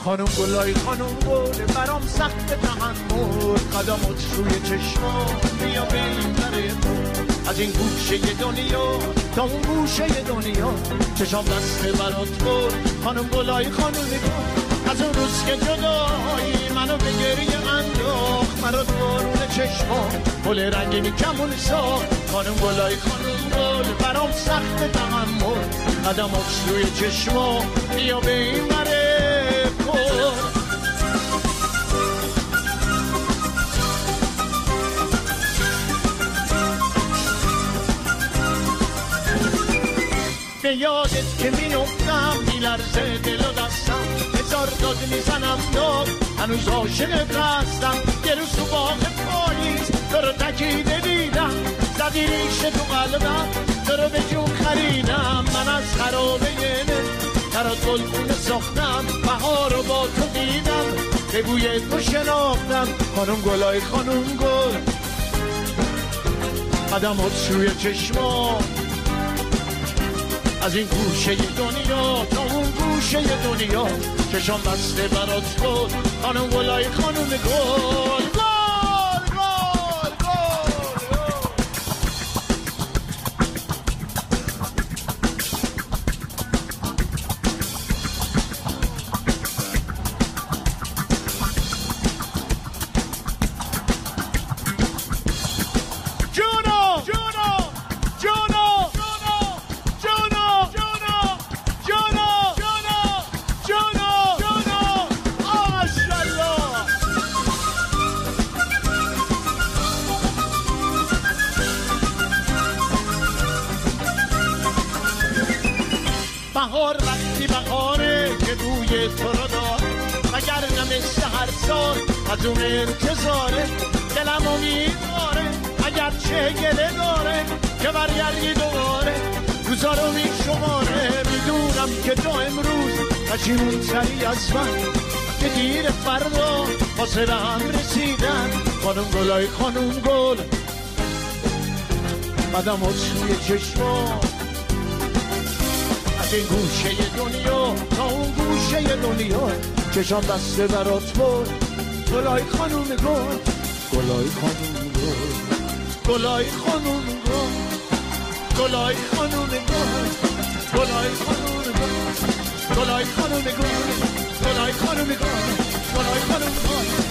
خانم گلای خانم گل برام سخت تحمل قدمات روی چشمام بیا ببره از این گوشه دنیا تا اون گوشه دنیا چشام دست برات بود خانم گلای خانم گل از اون روز که جدایی منو به گریه انداخت مرا بارون چشمام گل رنگینی کمون ساخت خانم گلای خانم گل برام سخت تحمل قدمات روی چشمام بیا ببره به یادت که میفتم میلرزه دل و دستم هزار داد میزنم داد هنوز عاشقت هستم یه روز تو باغ پاییز تو رو تکیده دیدم زدی ریشه تو قلبم تو رو به جون خریدم من از خرابه دل برات گلگونه ساختم بهار رو با تو دیدم به بوی تو شناختم خانم گلای خانم گل قدمات روی چشمام از این گوشه دنیا تا اون گوشه دنیا چشام بسته برات بود خانم گلای خانم گل بهار وقتی بهاره که بوی تو رو داره مگر نمسته هر سال از اون انتظاره دلم امیدواره اگر چه گله داره که برگردی دوباره روزا رو میشماره میدونم که تو امروز پشیمون تری از من که دیر فردا حاصل هم رسیدن خانم گلای خانم گل قدمات روی چشمام این گوشه دنیا تا اون گوشه دنیا چشام بسته برات بود گلای خانوم گل گلای خانوم گل گلای خانوم گل گلای خانوم گل گلای خانوم گل گلای خانوم گل گلای خانوم گل گلای خانوم گل